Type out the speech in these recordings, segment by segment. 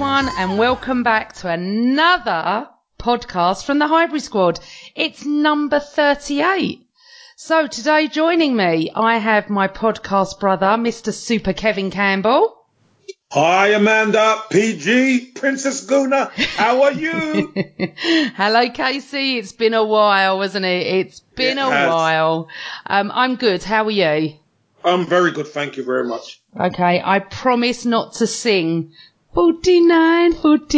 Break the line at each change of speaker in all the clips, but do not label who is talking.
everyone, and welcome back to another podcast from the Highbury Squad. It's number 38. So today joining me, I have my podcast brother, Mr. Super Kevin Campbell.
Hi, Amanda, PG, Princess Guna, how are you?
Hello, Casey. It's been a while, hasn't it? It's been a while. I'm good. How are you?
I'm very good, thank you very much.
Okay, I promise not to sing 49,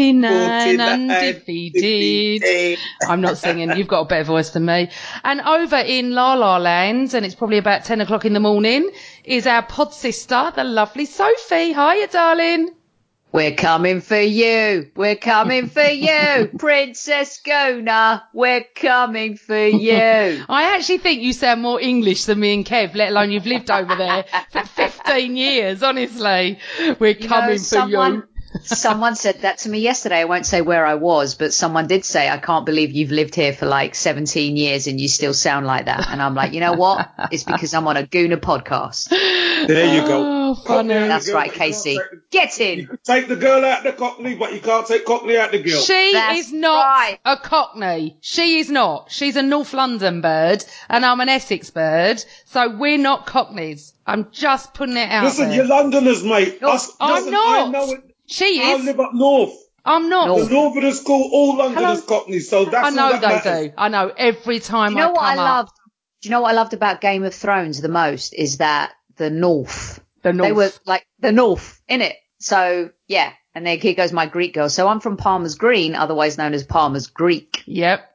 undefeated. I'm not singing. You've got a better voice than me. And over in La La Land, and it's probably about 10 o'clock in the morning, is our pod sister, the lovely Sophie. Hiya, darling.
We're coming for you. We're coming for you. Princess Gona, we're coming for you.
I actually think you sound more English than me and Kev, let alone you've lived over there for 15 years, honestly. We're coming for you.
Someone said that to me yesterday. I won't say where I was, but someone did say, I can't believe you've lived here for like 17 years and you still sound like that. And I'm like, you know what? It's because I'm on a Guna podcast.
There you go.
Oh, funny.
That's right, Casey. Get in.
You can take the girl out the Cockney, but you can't take Cockney out the girl.
She is not a Cockney. She is not. She's a North London bird and I'm an Essex bird. So we're not Cockneys. I'm just putting it out there.
Listen, you're Londoners, mate.
I'm not.
I know it.
She is.
I live up north.
I'm not.
The Northerners call all Londoners Cockneys, so that's
I know
all that
they
matters.
do. I know every time
Do you know what I
loved?
Do you know what I loved about Game of Thrones the most is that the North. They were like the North, innit? So, yeah. And then here goes my Greek girl. So I'm from Palmer's Green, otherwise known as Palmer's Greek.
Yep.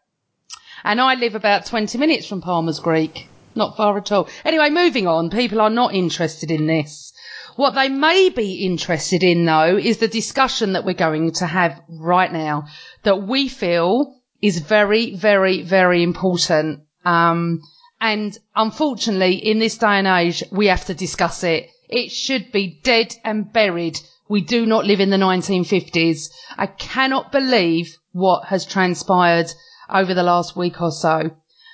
And I live about 20 minutes from Palmer's Greek. Not far at all. Anyway, moving on. People are not interested in this. What they may be interested in, though, is the discussion that we're going to have right now that we feel is very, very, very important. And unfortunately, in this day and age, we have to discuss it. It should be dead and buried. We do not live in the 1950s. I cannot believe what has transpired over the last week or so.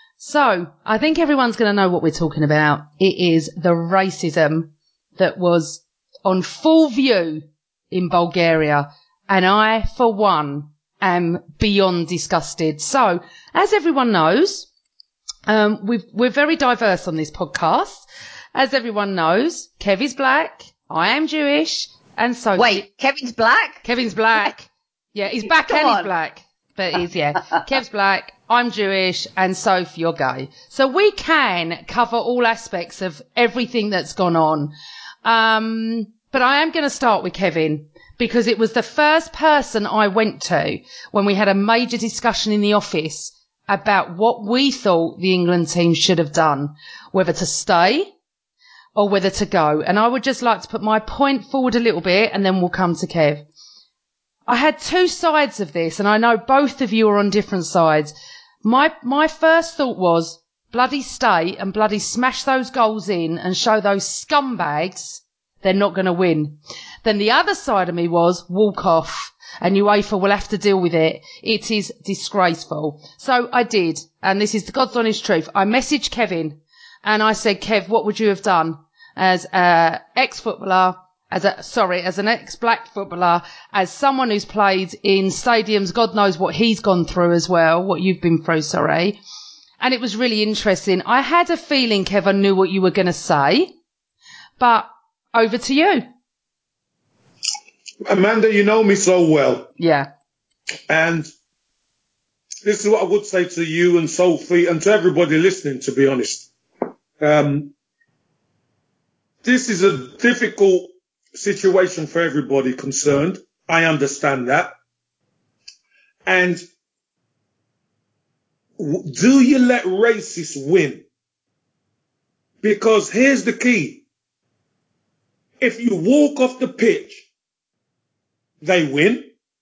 So I think everyone's going to know what we're talking about. It is the racism that was on full view in Bulgaria. And I, for one, am beyond disgusted. So, as everyone knows, we're very diverse on this podcast. As everyone knows, Kev is black, I am Jewish, and so...
Wait, Kevin's black?
Kevin's black. Yeah, he's black and he's black. But Kev's black, I'm Jewish, and Soph, you're gay. So we can cover all aspects of everything that's gone on. But I am going to start with Kevin because it was the first person I went to when we had a major discussion in the office about what we thought the England team should have done, whether to stay or whether to go. And I would just like to put my point forward a little bit and then we'll come to Kev. I had two sides of this and I know both of you are on different sides. My first thought was bloody stay and bloody smash those goals in and show those scumbags they're not going to win. Then the other side of me was walk off and UEFA will have to deal with it. It is disgraceful. So I did, and this is the God's honest truth. I messaged Kevin and I said, Kev, what would you have done as an ex-footballer, as an ex-black footballer, as someone who's played in stadiums, God knows what he's gone through as well, what you've been through, sorry. And it was really interesting. I had a feeling, Kev, I knew what you were going to say, but over to you.
Amanda, you know me so well.
Yeah.
And this is what I would say to you and Sophie and to everybody listening, to be honest. This is a difficult situation for everybody concerned. I understand that. And do you let racists win? Because here's the key. If you walk off the pitch, they win.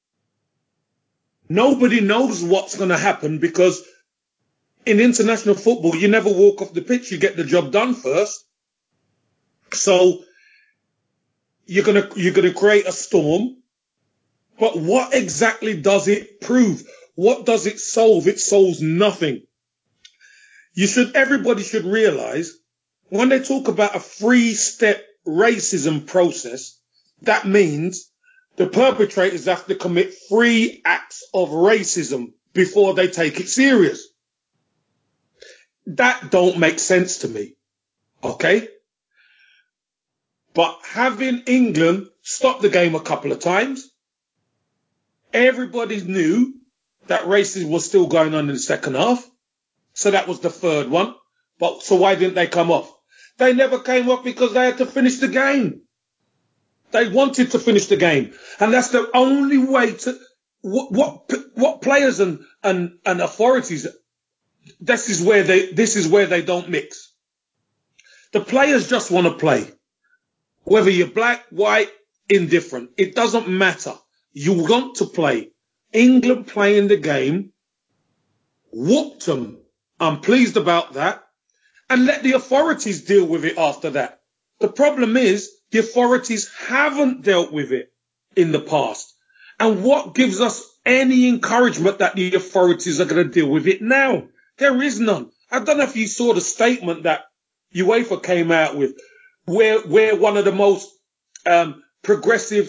Nobody knows what's going to happen because in international football, you never walk off the pitch. You get the job done first. So you're going to create a storm. But what exactly does it prove? What does it solve? It solves nothing. Everybody should realize when they talk about a 3-step racism process, that means the perpetrators have to commit 3 acts of racism before they take it serious. That don't make sense to me. Okay? But having England stop the game a couple of times, everybody knew that racism was still going on in the second half. So that was the third one. But so why didn't they come off? They never came off because they had to finish the game. They wanted to finish the game. And that's the only way to, what players and authorities, this is where they don't mix. The players just want to play. Whether you're black, white, indifferent, it doesn't matter. You want to play. England playing the game, whooped them. I'm pleased about that. And let the authorities deal with it after that. The problem is the authorities haven't dealt with it in the past. And what gives us any encouragement that the authorities are going to deal with it now? There is none. I don't know if you saw the statement that UEFA came out with, where one of the most progressive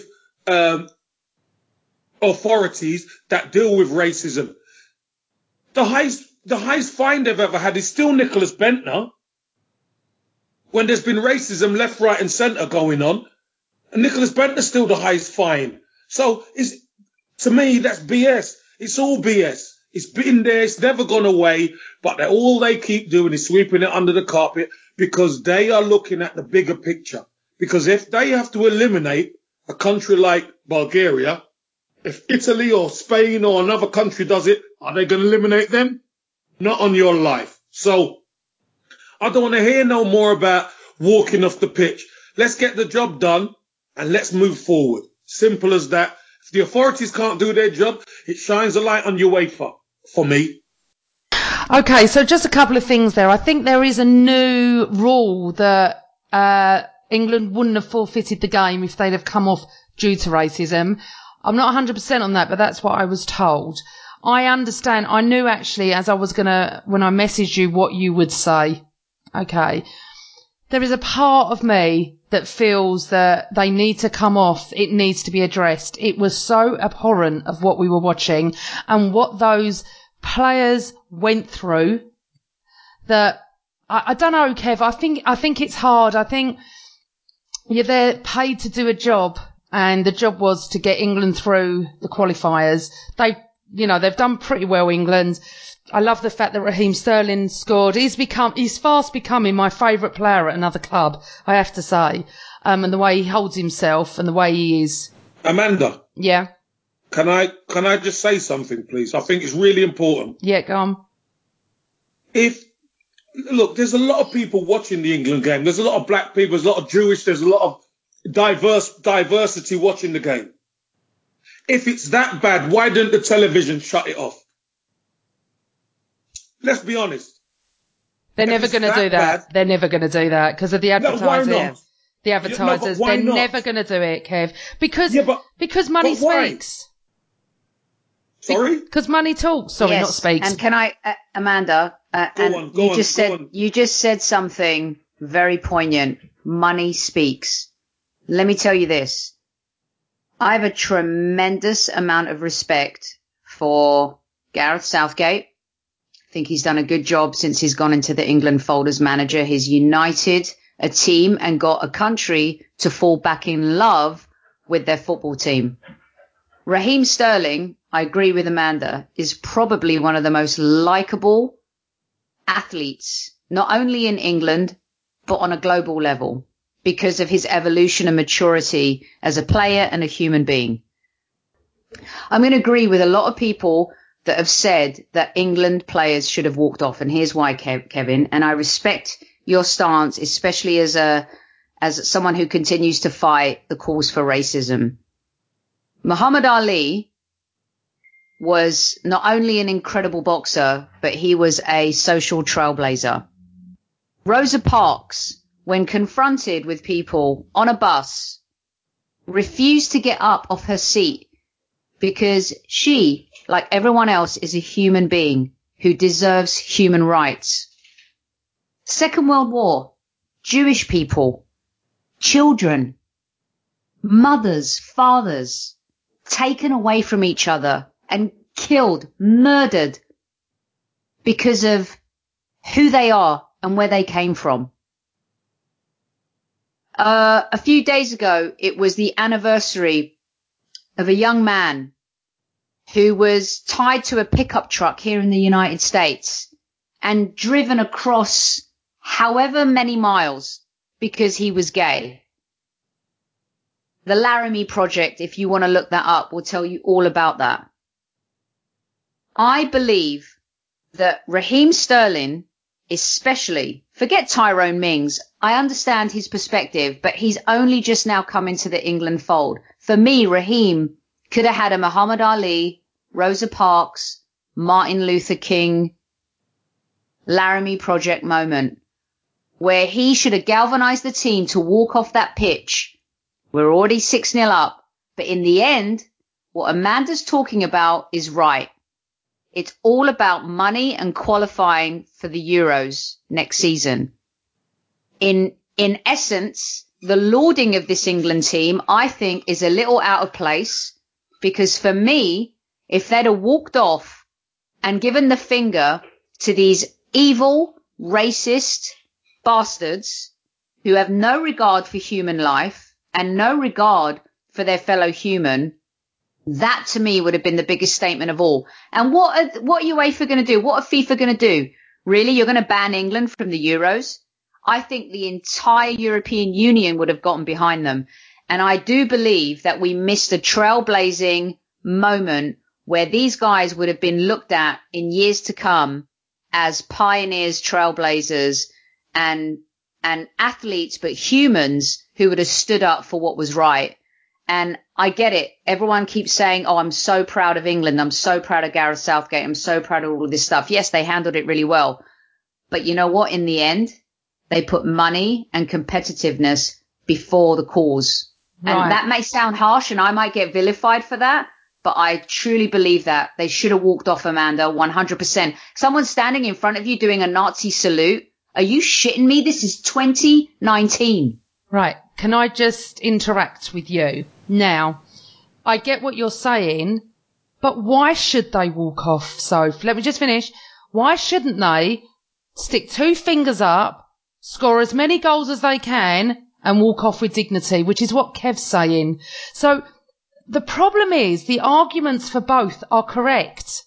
authorities that deal with racism, the highest fine they've ever had is still Nicholas Bentner. When there's been racism left, right and centre going on, and Nicholas Bentner's still the highest fine. So to me, that's BS. It's all BS. It's been there. It's never gone away. But all they keep doing is sweeping it under the carpet because they are looking at the bigger picture. Because if they have to eliminate a country like Bulgaria, if Italy or Spain or another country does it, are they going to eliminate them? Not on your life. So I don't want to hear no more about walking off the pitch. Let's get the job done and let's move forward. Simple as that. If the authorities can't do their job, it shines a light on UEFA for me.
Okay, so just a couple of things there. I think there is a new rule that England wouldn't have forfeited the game if they'd have come off due to racism. I'm not 100% on that, but that's what I was told. I understand. I knew actually as I was when I messaged you what you would say. Okay. There is a part of me that feels that they need to come off. It needs to be addressed. It was so abhorrent of what we were watching and what those players went through that I don't know, Kev. I think it's hard. I think they're paid to do a job and the job was to get England through the qualifiers. They've done pretty well, England. I love the fact that Raheem Sterling scored. He's fast becoming my favourite player at another club, I have to say. And the way he holds himself and the way he is.
Amanda.
Yeah.
Can I just say something, please? I think it's really important.
Yeah, go on.
Look, there's a lot of people watching the England game. There's a lot of black people. There's a lot of Jewish. There's a lot of diversity watching the game. If it's that bad, why didn't the television shut it off? Let's be honest.
They're never going to do that. They're never going to do that because of the advertising.
No, why not?
The advertisers. They're never going to do it, Kev. Because money speaks.
Sorry?
Because money talks. Sorry,
yes.
Not speaks.
And can I, Amanda, you just said something very poignant. Money speaks. Let me tell you this. I have a tremendous amount of respect for Gareth Southgate. I think he's done a good job since he's gone into the England fold as manager. He's united a team and got a country to fall back in love with their football team. Raheem Sterling, I agree with Amanda, is probably one of the most likable athletes, not only in England, but on a global level, because of his evolution and maturity as a player and a human being. I'm going to agree with a lot of people that have said that England players should have walked off. And here's why, Kevin. And I respect your stance, especially as someone who continues to fight the cause for racism. Muhammad Ali was not only an incredible boxer, but he was a social trailblazer. Rosa Parks, when confronted with people on a bus, refused to get up off her seat because she, like everyone else, is a human being who deserves human rights. Second World War, Jewish people, children, mothers, fathers, taken away from each other and killed, murdered because of who they are and where they came from. A few days ago, it was the anniversary of a young man who was tied to a pickup truck here in the United States and driven across however many miles because he was gay. The Laramie Project, if you want to look that up, will tell you all about that. I believe that Raheem Sterling, especially, forget Tyrone Mings, I understand his perspective, but he's only just now come into the England fold. For me, Raheem could have had a Muhammad Ali, Rosa Parks, Martin Luther King, Laramie Project moment, where he should have galvanized the team to walk off that pitch. We're already 6-0 up, but in the end, what Amanda's talking about is right. It's all about money and qualifying for the Euros next season. In essence, the lauding of this England team, I think, is a little out of place, because for me, if they'd have walked off and given the finger to these evil, racist bastards who have no regard for human life and no regard for their fellow human, that to me would have been the biggest statement of all. And what are UEFA going to do? What are FIFA going to do? Really? You're going to ban England from the Euros? I think the entire European Union would have gotten behind them. And I do believe that we missed a trailblazing moment where these guys would have been looked at in years to come as pioneers, trailblazers, and athletes, but humans who would have stood up for what was right. And I get it. Everyone keeps saying, oh, I'm so proud of England. I'm so proud of Gareth Southgate. I'm so proud of all of this stuff. Yes, they handled it really well. But you know what? In the end, they put money and competitiveness before the cause. Right. And that may sound harsh and I might get vilified for that, but I truly believe that they should have walked off, Amanda, 100%. Someone standing in front of you doing a Nazi salute. Are you shitting me? This is 2019.
Right. Can I just interact with you? Now, I get what you're saying, but why should they walk off, Soph? Let me just finish. Why shouldn't they stick 2 fingers up, score as many goals as they can, and walk off with dignity, which is what Kev's saying. So the problem is the arguments for both are correct.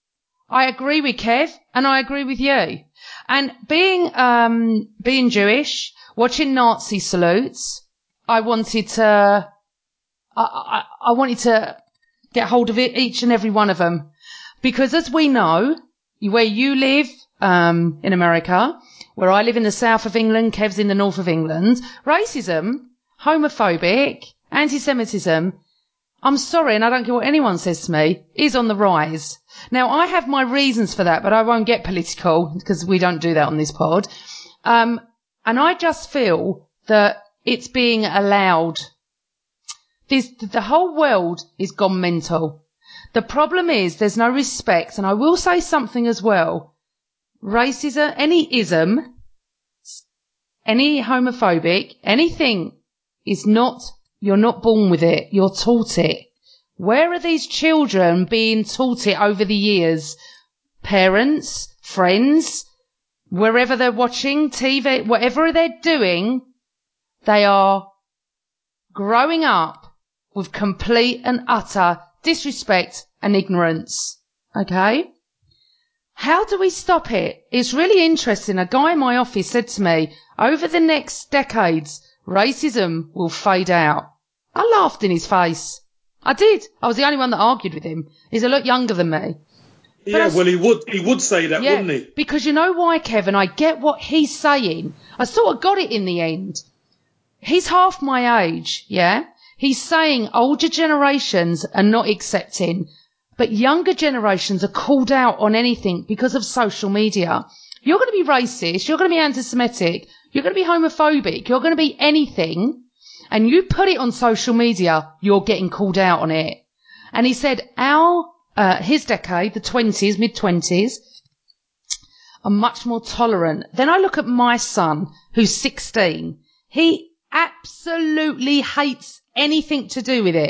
I agree with Kev, and I agree with you. And being Jewish, watching Nazi salutes, I wanted to get hold of it, each and every one of them. Because as we know, where you live, in America, where I live in the south of England, Kev's in the north of England, racism, homophobic, anti-Semitism, I'm sorry, and I don't care what anyone says to me, is on the rise. Now, I have my reasons for that, but I won't get political because we don't do that on this pod. And I just feel that it's being allowed. The whole world is gone mental. The problem is there's no respect, and I will say something as well. Racism, any ism, any homophobic, anything is not, you're not born with it, you're taught it. Where are these children being taught it over the years? Parents, friends, wherever they're watching TV, whatever they're doing, they are growing up with complete and utter disrespect and ignorance. Okay? How do we stop it? It's really interesting. A guy in my office said to me, over the next decades, racism will fade out. I laughed in his face. I did. I was the only one that argued with him. He's a lot younger than me.
Yeah, well, he would say that, yeah, wouldn't he?
Because you know why, Kevin? I get what he's saying. I sort of got it in the end. He's half my age, yeah? He's saying older generations are not accepting, but younger generations are called out on anything because of social media. You're going to be racist, you're going to be anti-Semitic, you're going to be homophobic, you're going to be anything, and you put it on social media, you're getting called out on it. And he said his decade, the 20s, mid-20s, are much more tolerant. Then I look at my son, who's 16. He absolutely hates anything to do with it.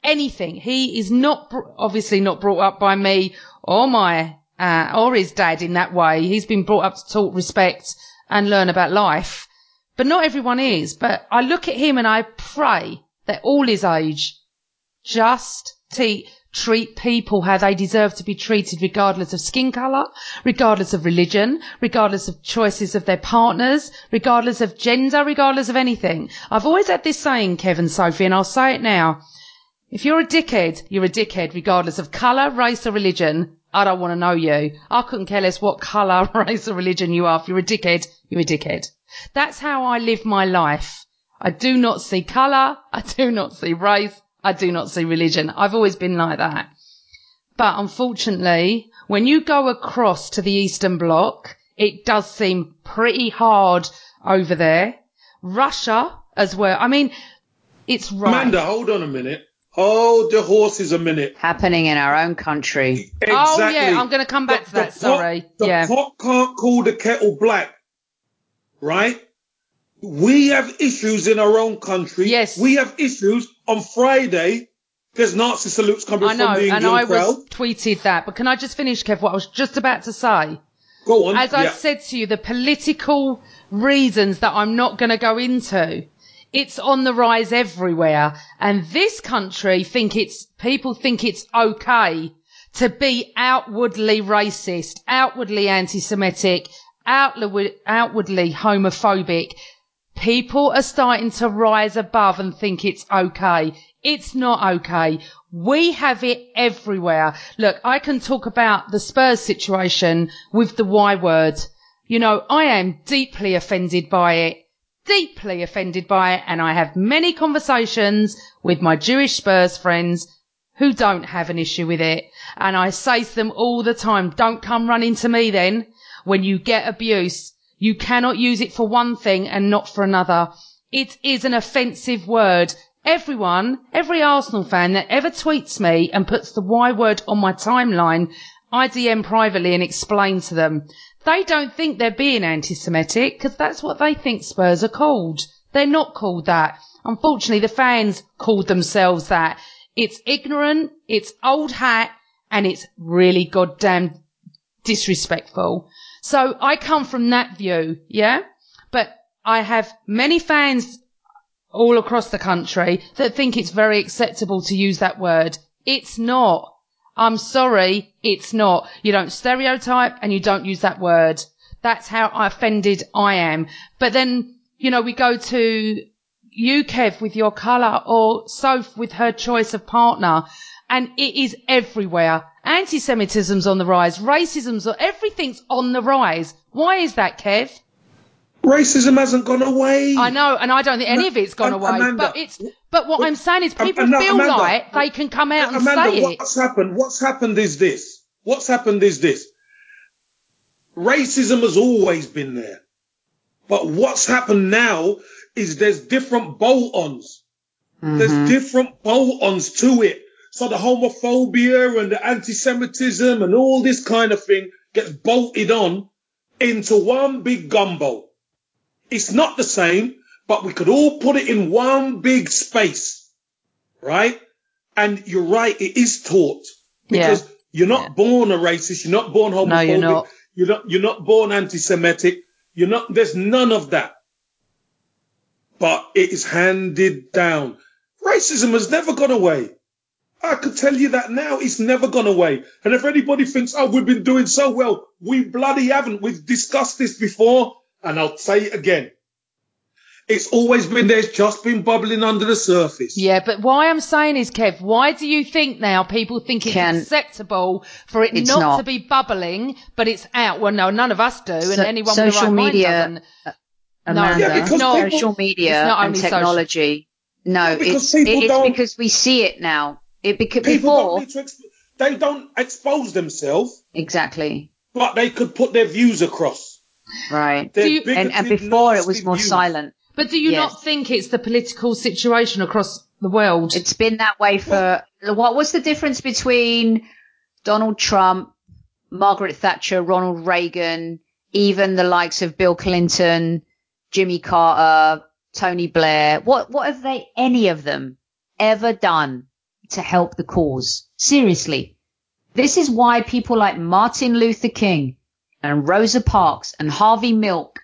anything. He is obviously not brought up by me or or his dad in that way. He's been brought up to talk respect and learn about life. But not everyone is. But I look at him and I pray that all his age just treat people how they deserve to be treated, regardless of skin colour, regardless of religion, regardless of choices of their partners, regardless of gender, regardless of anything. I've always had this saying, Kevin, Sophie, and I'll say it now. If you're a dickhead, you're a dickhead, regardless of colour, race or religion. I don't want to know you. I couldn't care less what colour, race or religion you are. If you're a dickhead, you're a dickhead. That's how I live my life. I do not see colour. I do not see race. I do not see religion. I've always been like that. But unfortunately, when you go across to the Eastern Bloc, it does seem pretty hard over there. Russia as well. I mean, it's right.
Amanda, hold on a minute. Hold the horses a minute.
Happening in our own country.
Exactly.
Oh, yeah, I'm going to come back to that. Sorry.
The pot can't call the kettle black, right? We have issues in our own country.
Yes.
We have issues. On Friday, there's Nazi salutes coming from the England crowd.
I know, and I tweeted that. But can I just finish, Kev, what I was just about to say?
Go on.
As I said to you, the political reasons that I'm not going to go into, it's on the rise everywhere. And this country people think it's okay to be outwardly racist, outwardly anti-Semitic, outwardly homophobic. People are starting to rise above and think it's okay. It's not okay. We have it everywhere. Look, I can talk about the Spurs situation with the Y word. You know, I am deeply offended by it. And I have many conversations with my Jewish Spurs friends who don't have an issue with it. And I say to them all the time, don't come running to me then when you get abuse. You cannot use it for one thing and not for another. It is an offensive word. Every Arsenal fan that ever tweets me and puts the Y word on my timeline, I DM privately and explain to them. They don't think they're being anti-Semitic because that's what they think Spurs are called. They're not called that. Unfortunately, the fans called themselves that. It's ignorant, it's old hat, and it's really goddamn disrespectful. So I come from that view, yeah? But I have many fans all across the country that think it's very acceptable to use that word. It's not. I'm sorry, it's not. You don't stereotype and you don't use that word. That's how offended I am. But then, you know, we go to you, Kev, with your colour, or Soph with her choice of partner, and it is everywhere. Anti-Semitism's on the rise. Everything's on the rise. Why is that, Kev?
Racism hasn't gone away.
I know, and I don't think any of it's gone away.
Amanda,
but what I'm saying is people feel like they can come out and say it.
What's happened is this. Racism has always been there. But what's happened now is there's different bolt-ons. Mm-hmm. There's different bolt-ons to it. So the homophobia and the anti-Semitism and all this kind of thing gets bolted on into one big gumbo. It's not the same, but we could all put it in one big space, right? And you're right, it is taught. Because you're not born a racist, you're not born homophobic, no, you're not. You're not born anti-Semitic, there's none of that. But it is handed down. Racism has never gone away. I could tell you that now. It's never gone away. And if anybody thinks, we've been doing so well, we bloody haven't. We've discussed this before, and I'll say it again. It's always been there. It's just been bubbling under the surface.
Yeah, but why I'm saying is, Kev, why do you think now people think it's acceptable for it not to be bubbling, but it's out? Well, no, none of us do, and anyone with the right mind doesn't.
Amanda, social media and technology. It's because we see it now. Before
they don't expose themselves.
Exactly.
But they could put their views across.
Right. And before it was more silent.
But do you not think it's the political situation across the world?
It's been that way for... What was the difference between Donald Trump, Margaret Thatcher, Ronald Reagan, even the likes of Bill Clinton, Jimmy Carter, Tony Blair? What have any of them ever done to help the cause. Seriously. This is why people like Martin Luther King and Rosa Parks and Harvey Milk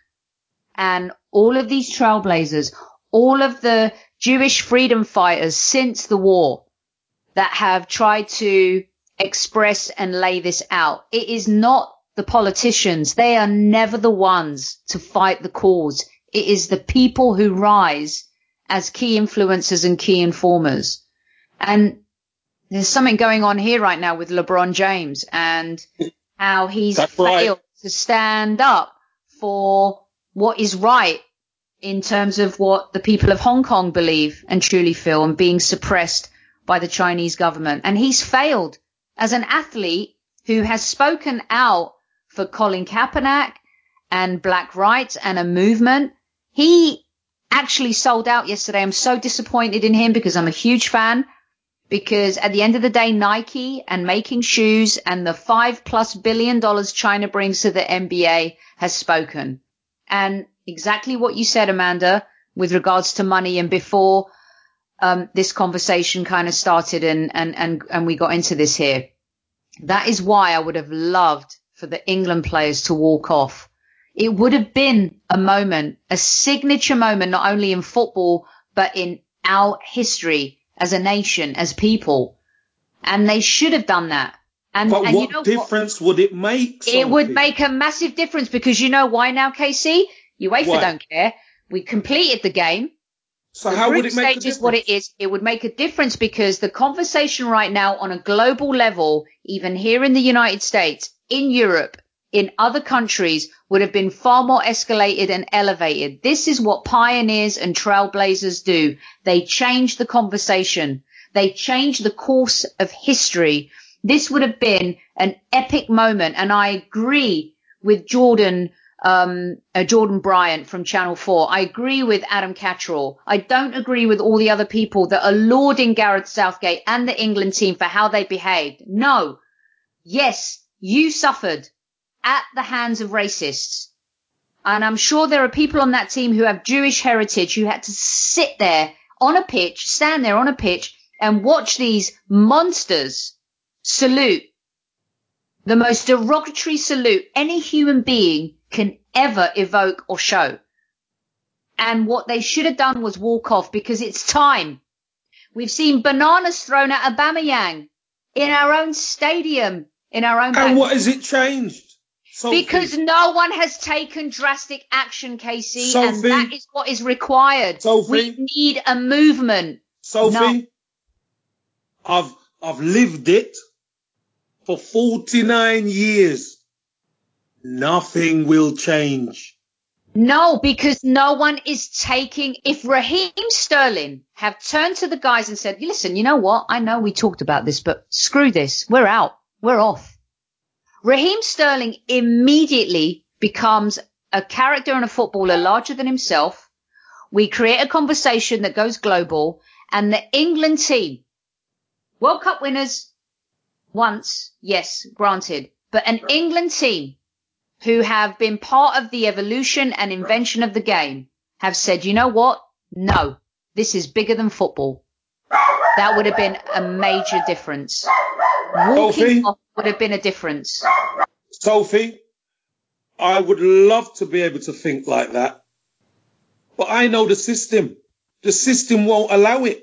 and all of these trailblazers, all of the Jewish freedom fighters since the war that have tried to express and lay this out. It is not the politicians. They are never the ones to fight the cause. It is the people who rise as key influencers and key informers. And there's something going on here right now with LeBron James and how he's failed to stand up for what is right in terms of what the people of Hong Kong believe and truly feel, and being suppressed by the Chinese government. And he's failed as an athlete who has spoken out for Colin Kaepernick and black rights and a movement. He actually sold out yesterday. I'm so disappointed in him because I'm a huge fan. Because at the end of the day, Nike and making shoes and the $5+ billion China brings to the NBA has spoken. And exactly what you said, Amanda, with regards to money, and before this conversation kind of started and we got into this here. That is why I would have loved for the England players to walk off. It would have been a moment, a signature moment, not only in football, but in our history as a nation, as people. And they should have done that.
But what difference would it make?
It would make a massive difference, because you know why now, KC? UEFA don't care. We completed the game.
So how would it make a difference?
Is what it is. It would make a difference because the conversation right now on a global level, even here in the United States, in Europe, in other countries, would have been far more escalated and elevated. This is what pioneers and trailblazers do. They change the conversation. They change the course of history. This would have been an epic moment. And I agree with Jordan Bryant from Channel 4. I agree with Adam Catterall. I don't agree with all the other people that are lauding Gareth Southgate and the England team for how they behaved. No. Yes, you suffered at the hands of racists. And I'm sure there are people on that team who have Jewish heritage who had to sit there on a pitch, stand there on a pitch and watch these monsters salute the most derogatory salute any human being can ever evoke or show. And what they should have done was walk off, because it's time. We've seen bananas thrown at Aubameyang in our own stadium, in our own
And what has it changed? Sophie.
Because no one has taken drastic action, Casey, and that is what is required.
Sophie.
We need a movement.
Sophie, no. I've lived it for 49 years. Nothing will change.
No, because no one is taking. If Raheem Sterling have turned to the guys and said, listen, you know what? I know we talked about this, but screw this. We're out. We're off. Raheem Sterling immediately becomes a character and a footballer larger than himself. We create a conversation that goes global, and the England team, World Cup winners once, yes, granted, but an England team who have been part of the evolution and invention of the game have said, you know what? No, this is bigger than football. That would have been a major difference. Walking off would have been a difference.
Sophie, I would love to be able to think like that. But I know the system. The system won't allow it.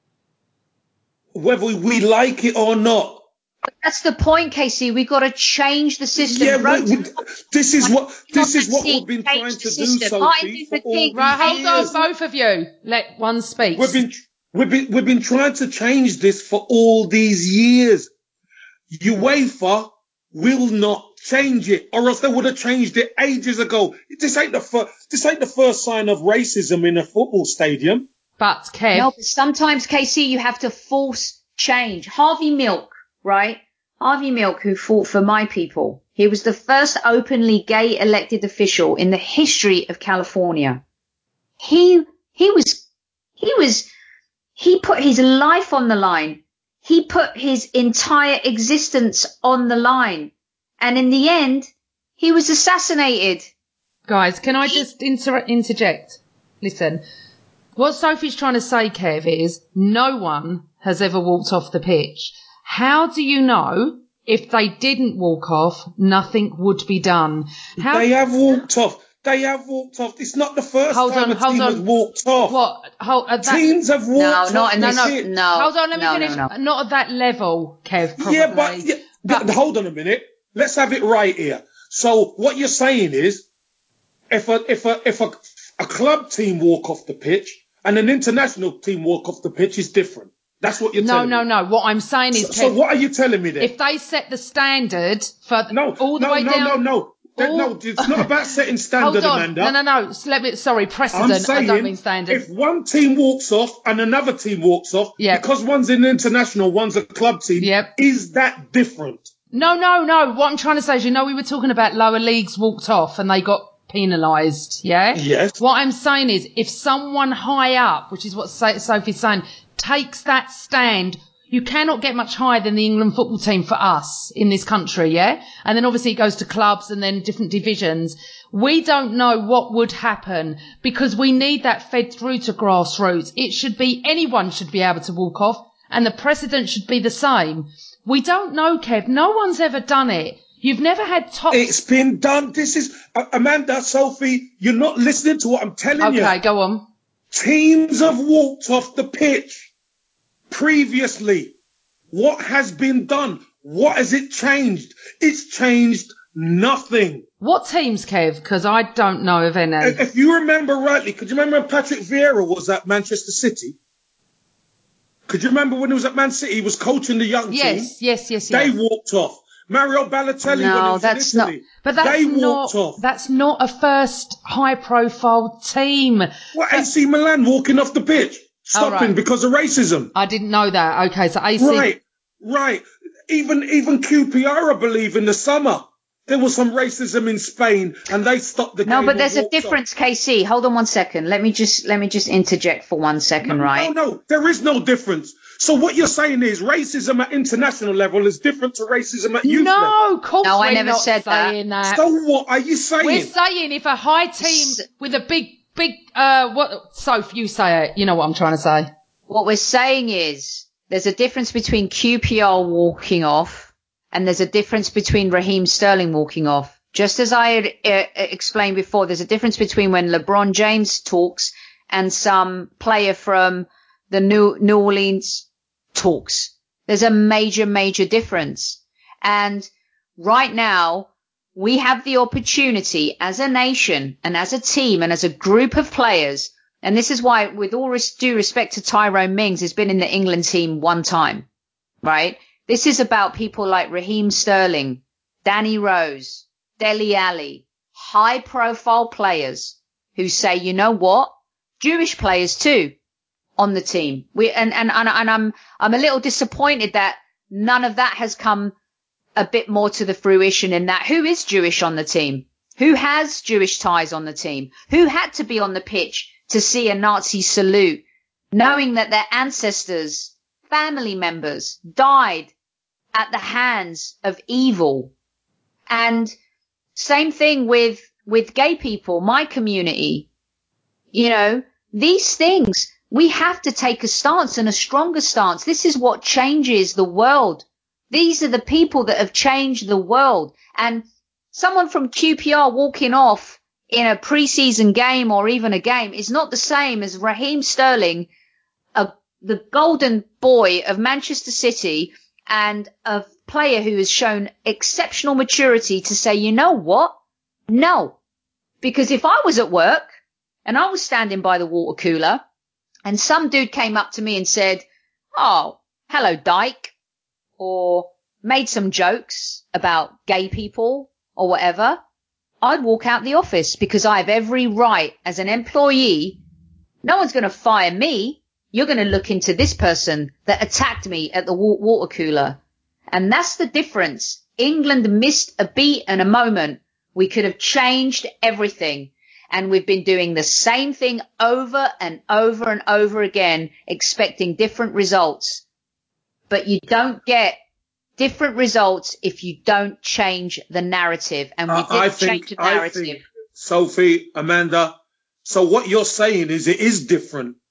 Whether we like it or not.
But that's the point, Casey. We've got to change the system.
Yeah, this is what we've been trying to do, Sophie.
Hold on, both of you. Let one speak.
We've been trying to change this for all these years. UEFA will not change it, or else they would have changed it ages ago. This ain't the first sign of racism in a football stadium.
But Kev,
no, but sometimes, Casey, you have to force change. Harvey Milk, right? Harvey Milk, who fought for my people. He was the first openly gay elected official in the history of California. He put his life on the line. He put his entire existence on the line. And in the end, he was assassinated.
Guys, can I just interject? Listen, What Sophie's trying to say, Kev, is no one has ever walked off the pitch. How do you know if they didn't walk off, nothing would be done?
They have walked off. They have walked off. It's not the first time a team has walked off.
What?
Teams have walked off.
No.
Hold on, let me finish. No. Not at that level, Kev, probably.
Yeah, but hold on a minute. Let's have it right here. So what you're saying is, if a club team walk off the pitch and an international team walk off the pitch is different. That's what you're telling me.
No. What I'm saying is, Kev,
so what are you telling me then?
If they set the standard for all the way down...
No, it's not about setting standard, Amanda.
No. Precedent. I don't mean standard.
If one team walks off and another team walks off, because one's an international, one's a club team, is that different?
No. What I'm trying to say is, we were talking about lower leagues walked off and they got penalised, yeah?
Yes.
What I'm saying is, if someone high up, which is what Sophie's saying, takes that stand, you cannot get much higher than the England football team for us in this country, yeah? And then obviously it goes to clubs and then different divisions. We don't know what would happen because we need that fed through to grassroots. Anyone should be able to walk off and the precedent should be the same. We don't know, Kev. No one's ever done it. You've never had top...
It's been done. This is... Amanda, Sophie, you're not listening to what I'm telling you.
Okay, go on.
Teams have walked off the pitch previously. What has been done? What has it changed? It's changed nothing.
What teams, Kev? Because I don't know of any.
If you remember rightly, could you remember when Patrick Vieira was at Manchester City? Could you remember when he was at Man City? He was coaching the young team.
Yes.
They walked off. Mario Balotelli when he was in Italy. They walked off.
That's not a first high-profile team.
What, AC Milan walking off the pitch? Stopping because of racism.
I didn't know that. Okay, so AC...
Right. Even QPR, I believe, in the summer, there was some racism in Spain and they stopped the game.
No, but there's a difference, KC. Hold on 1 second. Let me just interject for 1 second, right?
No, there is no difference. So what you're saying is racism at international level is different to racism at youth level.
No, of course
I never said that.
So what are you saying?
We're saying if a high team with a big, Soph, you say it. You know what I'm trying to say.
What we're saying is there's a difference between QPR walking off and there's a difference between Raheem Sterling walking off. Just as I had explained before, there's a difference between when LeBron James talks and some player from the New Orleans talks. There's a major, major difference. And right now, we have the opportunity as a nation and as a team and as a group of players. And this is why, with all due respect to Tyrone Mings, has been in the England team one time, right? This is about people like Raheem Sterling, Danny Rose, Dele Alli, high profile players who say, you know what? Jewish players too on the team. I'm a little disappointed that none of that has come a bit more to the fruition in that. Who is Jewish on the team? Who has Jewish ties on the team? Who had to be on the pitch to see a Nazi salute, knowing that their ancestors, family members died at the hands of evil? And same thing with gay people, my community. You know, these things, we have to take a stance and a stronger stance. This is what changes the world. These are the people that have changed the world. And someone from QPR walking off in a preseason game or even a game is not the same as Raheem Sterling, the golden boy of Manchester City and a player who has shown exceptional maturity to say, you know what? No. Because if I was at work and I was standing by the water cooler and some dude came up to me and said, oh, hello, dyke, or made some jokes about gay people or whatever, I'd walk out the office because I have every right as an employee. No one's going to fire me. You're going to look into this person that attacked me at the water cooler. And that's the difference. England missed a beat and a moment. We could have changed everything. And we've been doing the same thing over and over and over again, expecting different results. But you don't get different results if you don't change the narrative. And we didn't change the narrative.
I think, Sophie, Amanda, so what you're saying is it is different.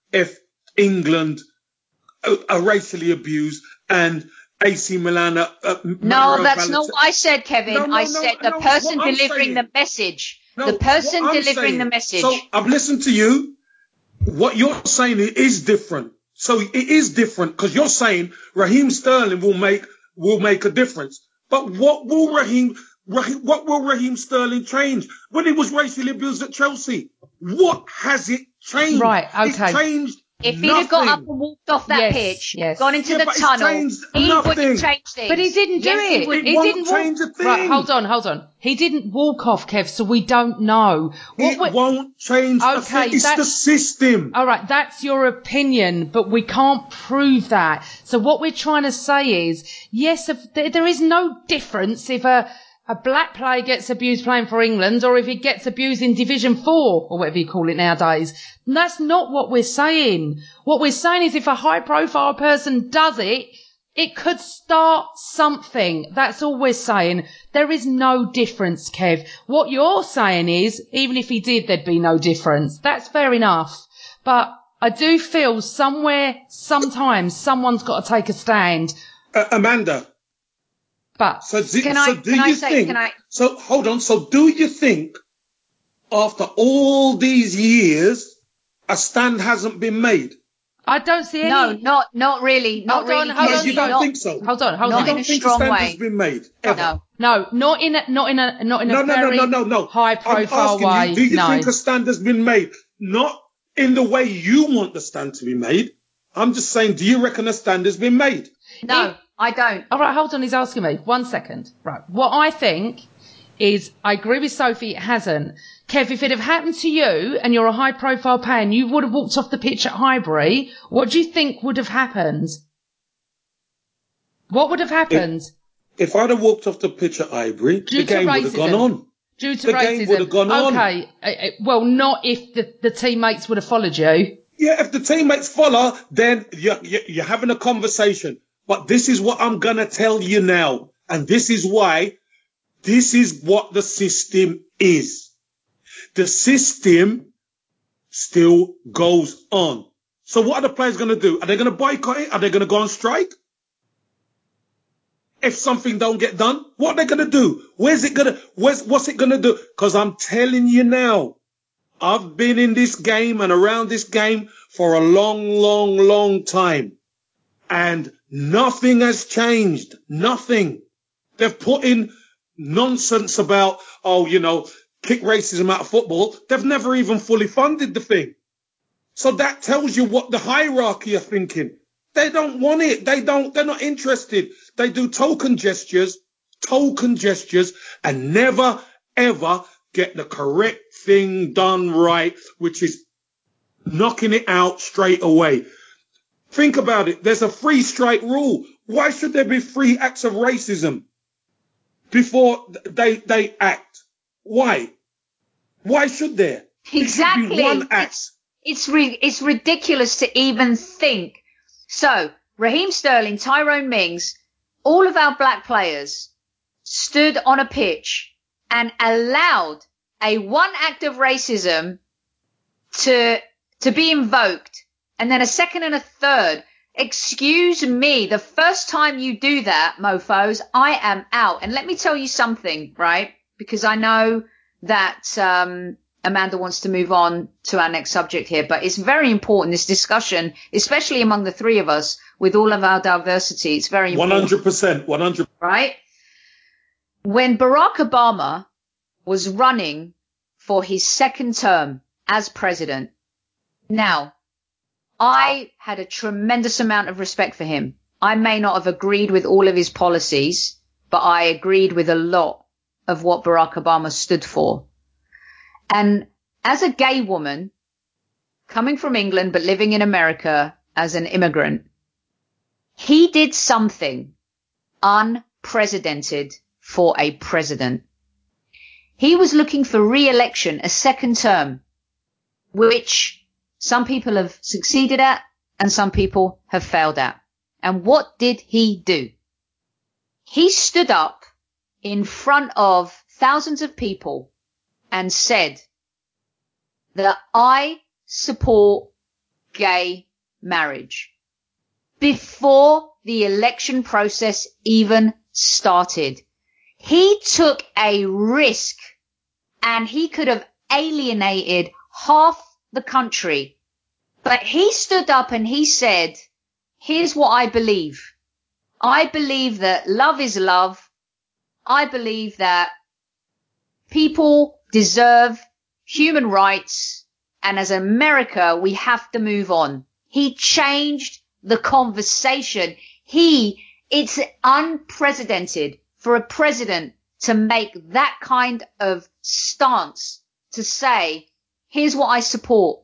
if England are racially abused and AC Milan
no, that's not what I said, Kevin. I said the person delivering the message. The person delivering the message.
So I've listened to you. What you're saying is different. So it is different because you're saying Raheem Sterling will make a difference. But what will Raheem Sterling change? When he was racially abused at Chelsea, what has it changed?
Right, okay.
It's changed.
If he'd have got up and walked off that pitch, gone into the tunnel, he would have changed things.
But he didn't do it.
He didn't change a thing.
Right, hold on. He didn't walk off, Kev, so we don't know.
It won't change a thing. It's the system.
All right, that's your opinion, but we can't prove that. So what we're trying to say is, yes, there is no difference if a black player gets abused playing for England or if he gets abused in Division 4 or whatever you call it nowadays. And that's not what we're saying. What we're saying is if a high-profile person does it, it could start something. That's all we're saying. There is no difference, Kev. What you're saying is, even if he did, there'd be no difference. That's fair enough. But I do feel sometimes, someone's got to take a stand.
Amanda.
But
So do you think after all these years a stand hasn't been made?
I don't see any.
No, not really. Not really.
You don't think so?
Hold on.
You don't think a stand has been made? Ever?
No, not in a very high profile way.
Do you think a stand has been made? Not in the way you want the stand to be made. I'm just saying, do you reckon a stand has been made?
No. I don't.
All right, hold on. He's asking me. 1 second. Right. What I think is, I agree with Sophie, it hasn't. Kev, if it had happened to you and you're a high-profile player and you would have walked off the pitch at Highbury, what do you think would have happened? What would have happened?
If I'd have walked off the pitch at Highbury, the game would have gone on.
Due to racism. The game would have gone on. Okay. Well, not if the teammates would have followed you.
Yeah, if the teammates follow, then you're having a conversation. But this is what I'm going to tell you now. And this is why, this is what the system is. The system still goes on. So what are the players going to do? Are they going to boycott it? Are they going to go on strike? If something don't get done, what are they going to do? What's it going to do? Because I'm telling you now, I've been in this game and around this game for a long time. And nothing has changed. Nothing. They've put in nonsense about, kick racism out of football. They've never even fully funded the thing. So that tells you what the hierarchy are thinking. They don't want it. They're not interested. They do token gestures, and never, ever get the correct thing done right, which is knocking it out straight away. Think about it. There's a 3 strike rule. Why should there be 3 acts of racism before they act? Why? Why should there?
Exactly.
It should be 1 act.
It's ridiculous to even think. So, Raheem Sterling, Tyrone Mings, all of our black players stood on a pitch and allowed a 1 act of racism to be invoked. And then a second and a third. Excuse me, the first time you do that, mofos, I am out. And let me tell you something, right? Because I know that Amanda wants to move on to our next subject here, but it's very important, this discussion, especially among the 3 of us, with all of our diversity. It's very important.
100%.
Right? When Barack Obama was running for his 2nd term as president, now, I had a tremendous amount of respect for him. I may not have agreed with all of his policies, but I agreed with a lot of what Barack Obama stood for. And as a gay woman, coming from England but living in America as an immigrant, he did something unprecedented for a president. He was looking for re-election, a 2nd term, which some people have succeeded at and some people have failed at. And what did he do? He stood up in front of thousands of people and said that I support gay marriage before the election process even started. He took a risk, and he could have alienated half the country. But he stood up and he said, here's what I believe. I believe that love is love. I believe that people deserve human rights. And as America, we have to move on. He changed the conversation. It's unprecedented for a president to make that kind of stance, to say, here's what I support.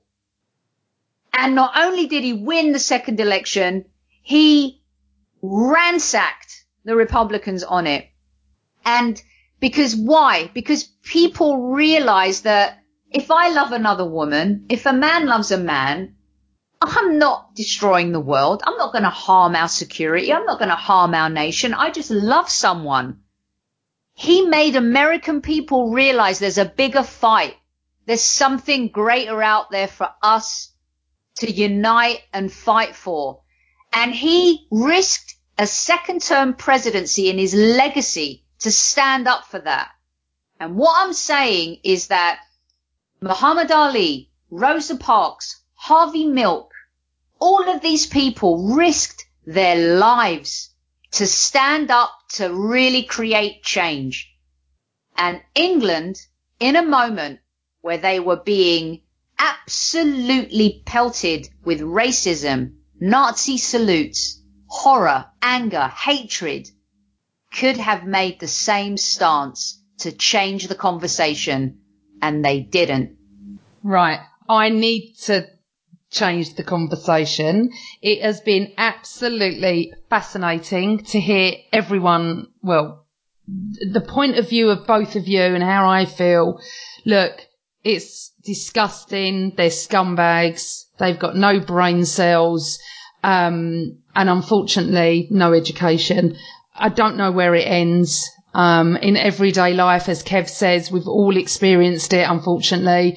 And not only did he win the second election, he ransacked the Republicans on it. And because why? Because people realize that if I love another woman, if a man loves a man, I'm not destroying the world. I'm not going to harm our security. I'm not going to harm our nation. I just love someone. He made American people realize there's a bigger fight. There's something greater out there for us to unite and fight for. And he risked a second-term presidency in his legacy to stand up for that. And what I'm saying is that Muhammad Ali, Rosa Parks, Harvey Milk, all of these people risked their lives to stand up to really create change. And England, in a moment where they were being absolutely pelted with racism, Nazi salutes, horror, anger, hatred, could have made the same stance to change the conversation, and they didn't.
Right. I need to change the conversation. It has been absolutely fascinating to hear everyone, well, the point of view of both of you and how I feel. Look, it's disgusting. They're scumbags. They've got no brain cells, and unfortunately, no education. I don't know where it ends. In everyday life, as Kev says, we've all experienced it, unfortunately.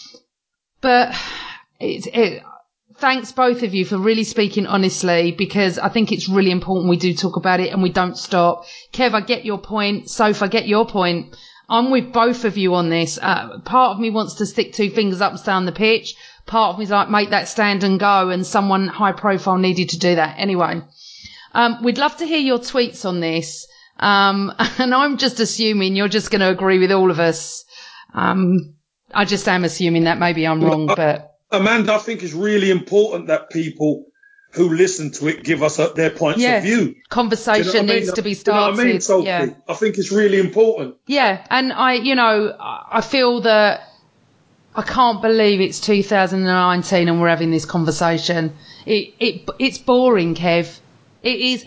But thanks both of you for really speaking honestly, because I think it's really important we do talk about it and we don't stop. Kev, I get your point. Soph, I get your point. I'm with both of you on this. Part of me wants to stick two fingers up and stay on the pitch. Part of me is like, make that stand and go, and someone high profile needed to do that. Anyway, we'd love to hear your tweets on this. And I'm just assuming you're just going to agree with all of us. I just am assuming that. Maybe I'm wrong, but
Amanda, I think it's really important that people who listen to it give us their points of view.
Conversation needs to be started.
You know what I mean, Sophie? Yeah. I think it's really important.
Yeah, and I feel that I can't believe it's 2019 and we're having this conversation. It's boring, Kev. It is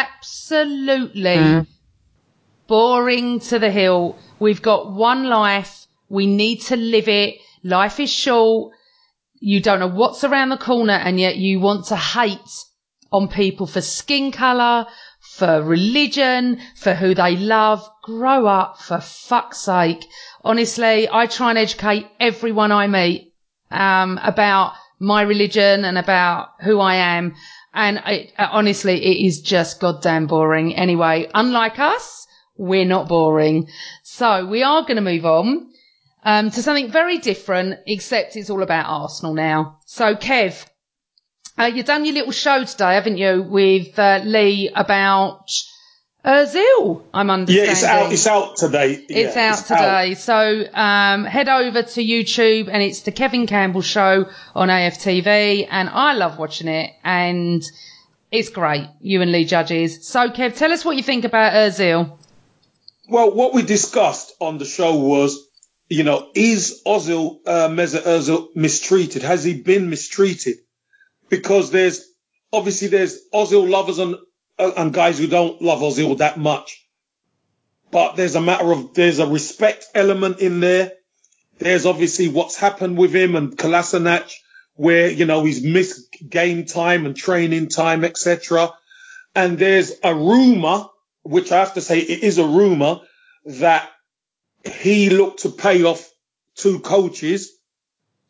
absolutely boring to the hill. We've got one life. We need to live it. Life is short. You don't know what's around the corner, and yet you want to hate on people for skin colour, for religion, for who they love. Grow up, for fuck's sake. Honestly, I try and educate everyone I meet about my religion and about who I am. And honestly, it is just goddamn boring. Anyway, unlike us, we're not boring. So we are going to move on to something very different, except it's all about Arsenal now. So, Kev, you've done your little show today, haven't you, with Lee about Ozil, I'm understanding.
Yeah, it's out today.
It's out today. So head over to YouTube, and it's the Kevin Campbell Show on AFTV, and I love watching it, and it's great, you and Lee Judges. So, Kev, tell us what you think about Ozil.
Well, what we discussed on the show was, is Ozil, Mesut Ozil mistreated? Has he been mistreated? Because there's Ozil lovers and guys who don't love Ozil that much. But there's a respect element in there. There's obviously what's happened with him and Kolasinac, where, he's missed game time and training time, etc. And there's a rumour, which I have to say it is a rumour, that he looked to pay off 2 coaches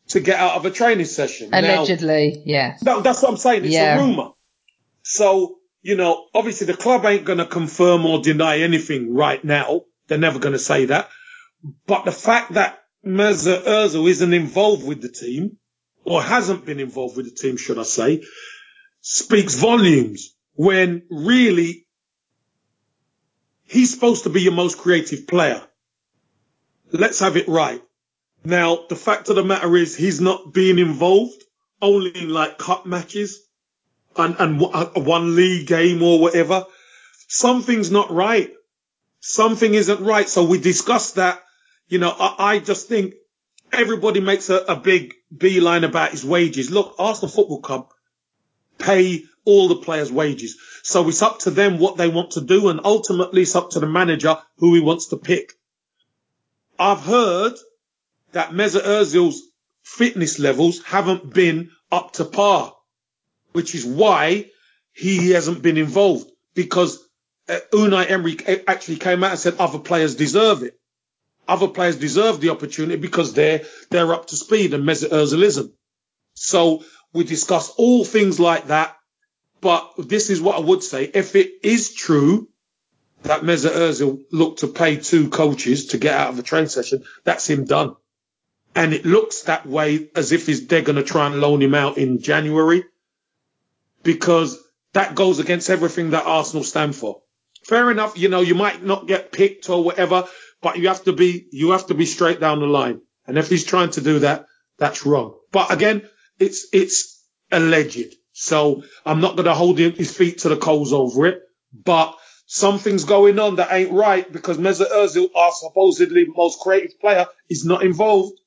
to get out of a training session.
Allegedly, yeah.
That's what I'm saying. It's a rumour. So, obviously the club ain't going to confirm or deny anything right now. They're never going to say that. But the fact that Mesut Ozil isn't involved with the team, or hasn't been involved with the team, should I say, speaks volumes, when really he's supposed to be your most creative player. Let's have it right. Now, the fact of the matter is he's not being involved only in like cup matches and one league game or whatever. Something's not right. Something isn't right. So we discussed that. I just think everybody makes a big beeline about his wages. Look, Arsenal Football Club pay all the players' wages. So it's up to them what they want to do, and ultimately it's up to the manager who he wants to pick. I've heard that Mesut Ozil's fitness levels haven't been up to par, which is why he hasn't been involved, because Unai Emery actually came out and said other players deserve it. Other players deserve the opportunity because they're up to speed and Mesut Ozil isn't. So we discussed all things like that. But this is what I would say. If it is true that Mesut Ozil looked to pay 2 coaches to get out of a training session, that's him done. And it looks that way as if they're going to try and loan him out in January, because that goes against everything that Arsenal stand for. Fair enough, you might not get picked or whatever, but you have to be straight down the line. And if he's trying to do that, that's wrong. But again, it's alleged. So I'm not going to hold his feet to the coals over it, but something's going on that ain't right, because Mesut Ozil, our supposedly most creative player, is not involved.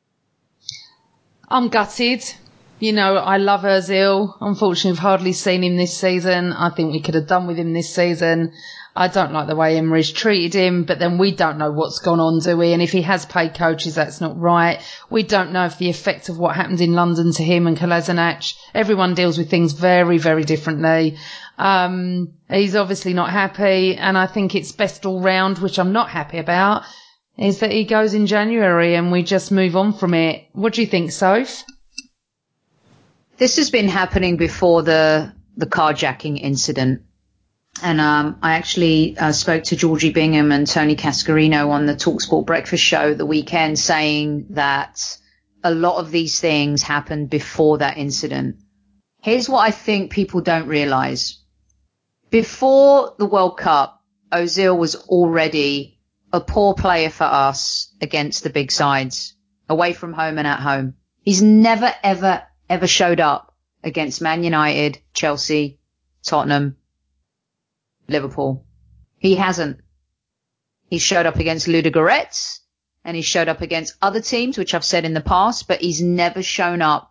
I'm gutted. I love Ozil. Unfortunately, I've hardly seen him this season. I think we could have done with him this season. I don't like the way Emery's treated him, but then we don't know what's gone on, do we? And if he has paid coaches, that's not right. We don't know if the effect of what happened in London to him and Kolasinac. Everyone deals with things very, very differently. He's obviously not happy, and I think it's best all round, which I'm not happy about, is that he goes in January and we just move on from it. What do you think, Soph?
This has been happening before the carjacking incident. And I actually spoke to Georgie Bingham and Tony Cascarino on the TalkSport Breakfast Show the weekend, saying that a lot of these things happened before that incident. Here's what I think people don't realise. Before the World Cup, Ozil was already a poor player for us against the big sides, away from home and at home. He's never, ever, ever showed up against Man United, Chelsea, Tottenham, Liverpool. He hasn't. He showed up against Ludogorets and he showed up against other teams, which I've said in the past, but he's never shown up.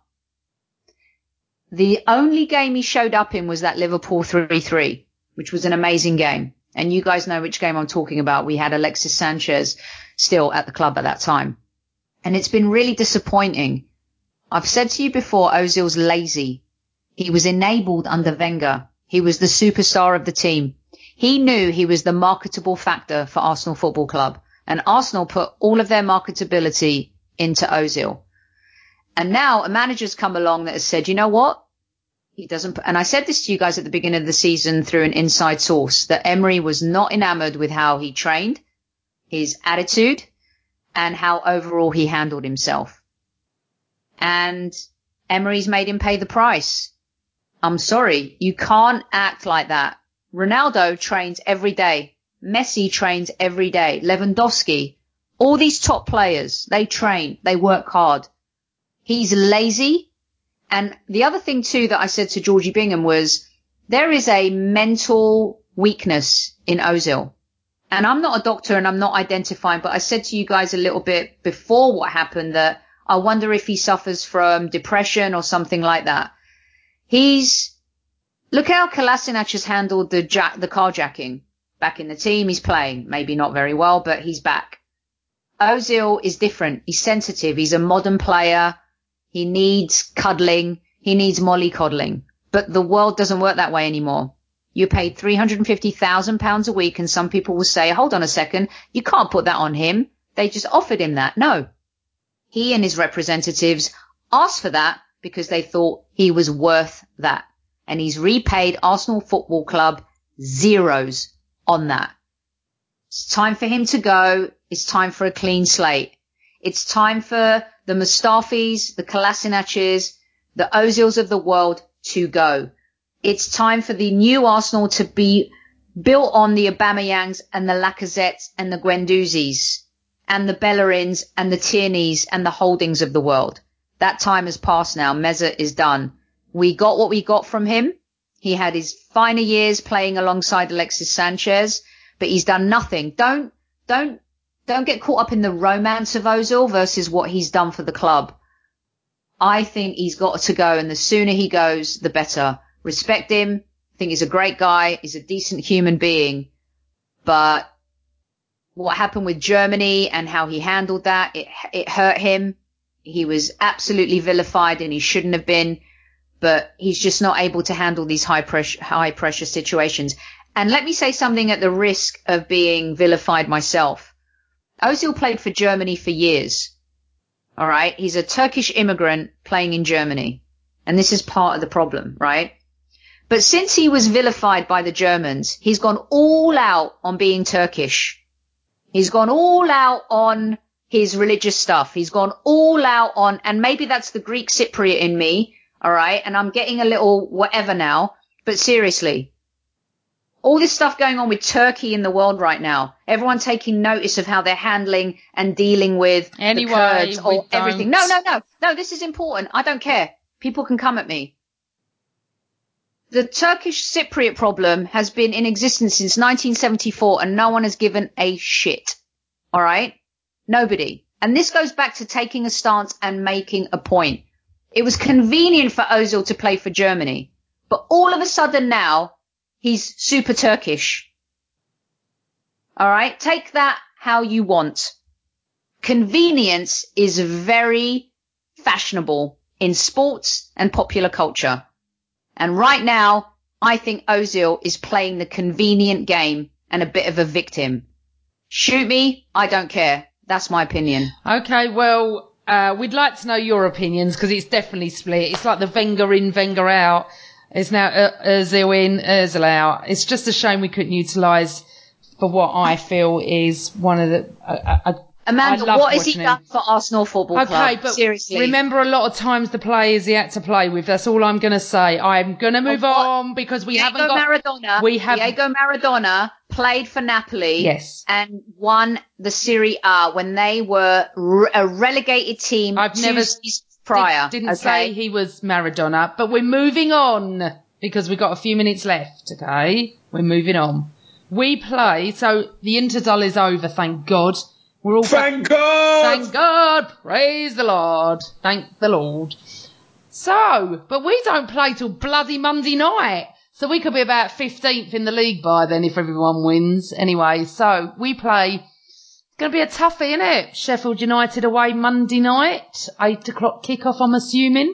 The only game he showed up in was that Liverpool 3-3, which was an amazing game. And you guys know which game I'm talking about. We had Alexis Sanchez still at the club at that time. And it's been really disappointing. I've said to you before, Ozil's lazy. He was enabled under Wenger. He was the superstar of the team. He knew he was the marketable factor for Arsenal Football Club, and Arsenal put all of their marketability into Ozil. And now a manager's come along that has said, you know what? He doesn't, and I said this to you guys at the beginning of the season through an inside source, that Emery was not enamored with how he trained, his attitude, and how overall he handled himself. And Emery's made him pay the price. I'm sorry, you can't act like that. Ronaldo trains every day. Messi trains every day. Lewandowski. All these top players, they train. They work hard. He's lazy. And the other thing too that I said to Georgie Bingham was, there is a mental weakness in Ozil. And I'm not a doctor and I'm not identifying, but I said to you guys a little bit before what happened that I wonder if he suffers from depression or something like that. Look how Kolasinac has handled the carjacking. Back in the team, he's playing. Maybe not very well, but he's back. Ozil is different. He's sensitive. He's a modern player. He needs cuddling. He needs mollycoddling. But the world doesn't work that way anymore. You're paid £350,000 a week, and some people will say, hold on a second, you can't put that on him. They just offered him that. No. He and his representatives asked for that because they thought he was worth that. And he's repaid Arsenal Football Club zeros on that. It's time for him to go. It's time for a clean slate. It's time for the Mustafis, the Kolasinacs, the Ozils of the world to go. It's time for the new Arsenal to be built on the Aubameyangs and the Lacazettes and the Guendouzis and the Bellerins and the Tierneys and the Holdings of the world. That time has passed now. Mesut is done. We got what we got from him. He had his finer years playing alongside Alexis Sanchez, but he's done nothing. Don't get caught up in the romance of Ozil versus what he's done for the club. I think he's got to go, and the sooner he goes, the better. Respect him. I think he's a great guy. He's a decent human being. But what happened with Germany and how he handled that, it hurt him. He was absolutely vilified and he shouldn't have been, but he's just not able to handle these high pressure situations. And let me say something at the risk of being vilified myself. Ozil played for Germany for years. All right. He's a Turkish immigrant playing in Germany. And this is part of the problem, right? But since he was vilified by the Germans, he's gone all out on being Turkish. He's gone all out on his religious stuff. He's gone all out on, and maybe that's the Greek Cypriot in me. All right. And I'm getting a little whatever now, but seriously, all this stuff going on with Turkey in the world right now, everyone taking notice of how they're handling and dealing with the Kurds or everything. No, this is important. I don't care. People can come at me. The Turkish Cypriot problem has been in existence since 1974 and no one has given a shit. All right? Nobody. And this goes back to taking a stance and making a point. It was convenient for Ozil to play for Germany, but all of a sudden now he's super Turkish. All right? Take that how you want. Convenience is very fashionable in sports and popular culture. And right now, I think Ozil is playing the convenient game and a bit of a victim. Shoot me, I don't care. That's my opinion.
Okay, well, we'd like to know your opinions because it's definitely split. It's like the Wenger in, Wenger out. It's now Ozil in, Ozil out. It's just a shame we couldn't utilise for what I feel is one of the...
Amanda, what has he done for Arsenal Football Club?
Okay, but seriously, remember a lot of times the players he had to play with. That's all I'm going to say. I'm going to move on because Diego
Maradona played for Napoli,
yes,
and won the Serie A when they were a relegated team.
I've never prior. Didn't say he was Maradona, but we're moving on because we've got a few minutes left. Okay, we're moving on. We play, so the interdull is over. Thank God. We're all
Thank God!
Thank God! Praise the Lord! Thank the Lord. So, but we don't play till bloody Monday night. So we could be about 15th in the league by then if everyone wins. Anyway, so we play. It's going to be a toughie, isn't it? Sheffield United away Monday night. 8 o'clock kickoff, I'm assuming.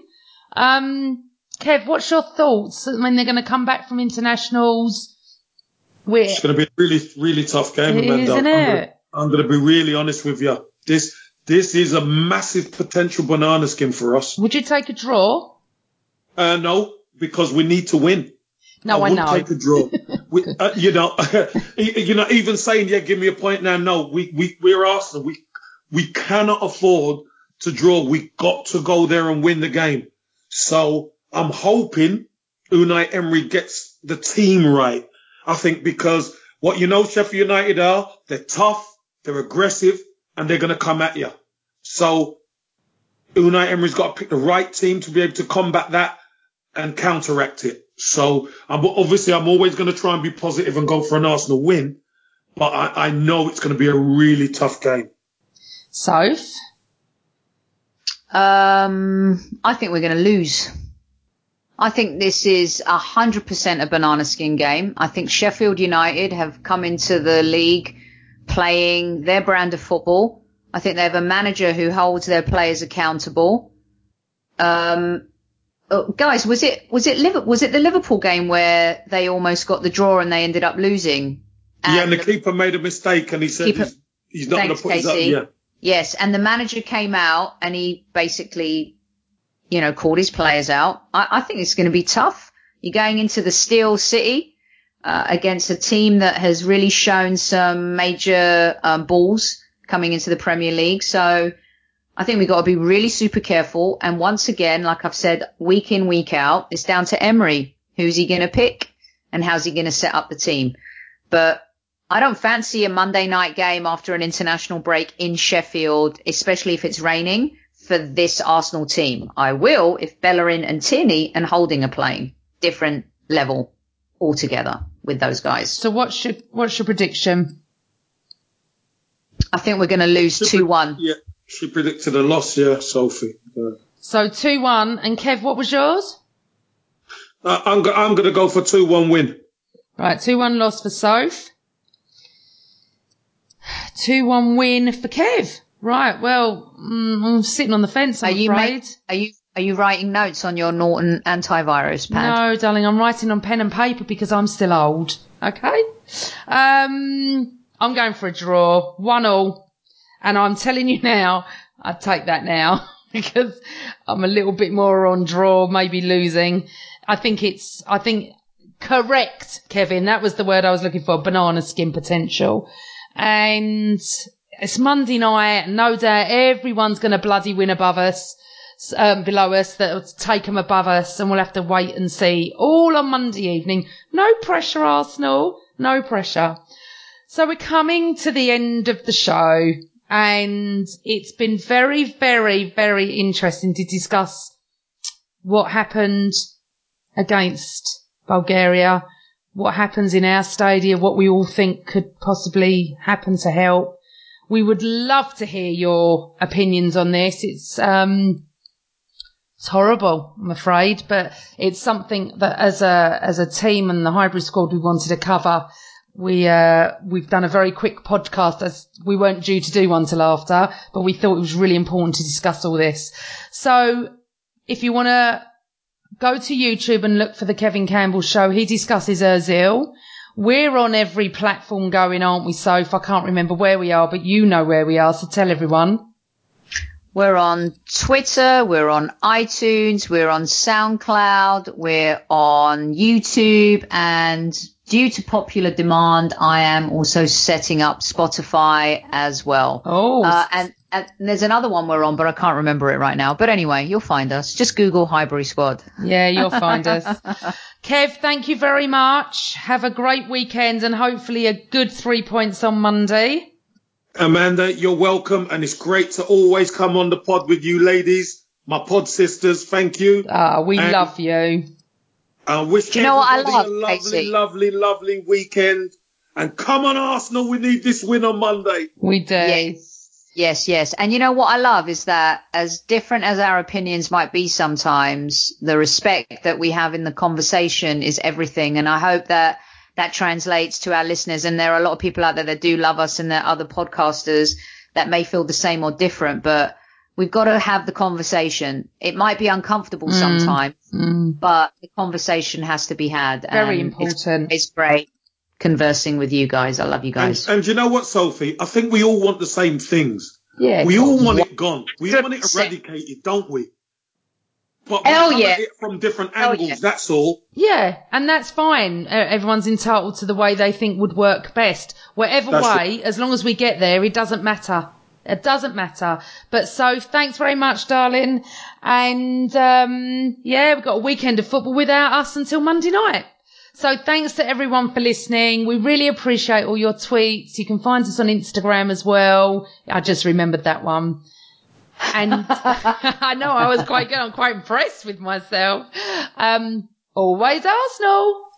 Kev, what's your thoughts when they're going to come back from internationals?
It's going to be a really, really tough game, Amanda.
Isn't it?
I'm going to be really honest with you. This is a massive potential banana skin for us.
Would you take a draw?
No, because we need to win.
No, I know.
Take a draw. Even saying, give me a point now. No, we're Arsenal. We cannot afford to draw. We got to go there and win the game. So I'm hoping Unai Emery gets the team right. I think because what Sheffield United are, they're tough. They're aggressive and they're going to come at you. So Unai Emery's got to pick the right team to be able to combat that and counteract it. So I'm always going to try and be positive and go for an Arsenal win. But I know it's going to be a really tough game.
Soph?
I think we're going to lose. I think this is 100% a banana skin game. I think Sheffield United have come into the league playing their brand of football. I think they have a manager who holds their players accountable. Guys, was it the Liverpool game where they almost got the draw and they ended up losing?
And the keeper made a mistake and he said he's not going to put his up.
Yes, and the manager came out and he basically, called his players out. I think it's going to be tough. You're going into the Steel City against a team that has really shown some major balls coming into the Premier League. So I think we've got to be really super careful. And once again, like I've said, week in, week out, it's down to Emery. Who's he going to pick and how's he going to set up the team? But I don't fancy a Monday night game after an international break in Sheffield, especially if it's raining, for this Arsenal team. I will if Bellerin and Tierney and Holding are playing. Different level altogether with those guys.
So what's your prediction?
I think we're going to lose 2-1.
Yeah, she predicted a loss, Sophie.
So 2-1. And Kev, what was yours?
I'm going to go for 2-1 win.
Right, 2-1 loss for Soph. 2-1 win for Kev. Right, well, I'm sitting on the fence, I'm afraid.
Are you writing notes on your Norton antivirus pad?
No, darling, I'm writing on pen and paper because I'm still old. Okay? I'm going for a draw, 1-1. And I'm telling you now, I'd take that now because I'm a little bit more on draw, maybe losing. I think correct, Kevin. That was the word I was looking for, banana skin potential. And it's Monday night. No doubt everyone's going to bloody win above us, below us, that'll take them above us, and we'll have to wait and see. All on Monday evening. No pressure, Arsenal. No pressure. So we're coming to the end of the show, and it's been very, very, very interesting to discuss what happened against Bulgaria, what happens in our stadium, what we all think could possibly happen to help. We would love to hear your opinions on this. It's horrible, I'm afraid, but it's something that as a team and the hybrid squad we wanted to cover. We've done a very quick podcast as we weren't due to do one till after, but we thought it was really important to discuss all this. So if you want to go to YouTube and look for the Kevin Campbell Show, he discusses Ozil. We're on every platform going, aren't we, Soph? I can't remember where we are, but you know where we are, so tell everyone.
We're on Twitter, we're on iTunes, we're on SoundCloud, we're on YouTube, and due to popular demand, I am also setting up Spotify as well.
Oh.
And there's another one we're on, but I can't remember it right now. But anyway, you'll find us. Just Google Highbury Squad.
Yeah, you'll find us. Kev, thank you very much. Have a great weekend and hopefully a good 3 points on Monday.
Amanda, you're welcome, and it's great to always come on the pod with you ladies, my pod sisters. Thank you.
We love you.
I wish everybody a lovely, lovely, lovely weekend. And come on, Arsenal, we need this win on Monday.
We do.
Yes. And you know what I love is that as different as our opinions might be sometimes, the respect that we have in the conversation is everything. And I hope that translates to our listeners. And there are a lot of people out there that do love us, and there are other podcasters that may feel the same or different, but we've got to have the conversation. It might be uncomfortable sometimes, but the conversation has to be had.
Very important.
It's great conversing with you guys. I love you guys.
And you know what, Sophie? I think we all want the same things.
Yeah.
We all want it gone. We all want it eradicated, don't we? But we come at it from different angles, that's all.
Yeah, and that's fine. Everyone's entitled to the way they think would work best. Whatever way, as long as we get there, it doesn't matter. It doesn't matter. But so, thanks very much, darling. And, we've got a weekend of football without us until Monday night. So thanks to everyone for listening. We really appreciate all your tweets. You can find us on Instagram as well. I just remembered that one. And I know I was quite good. I'm quite impressed with myself. Always Arsenal.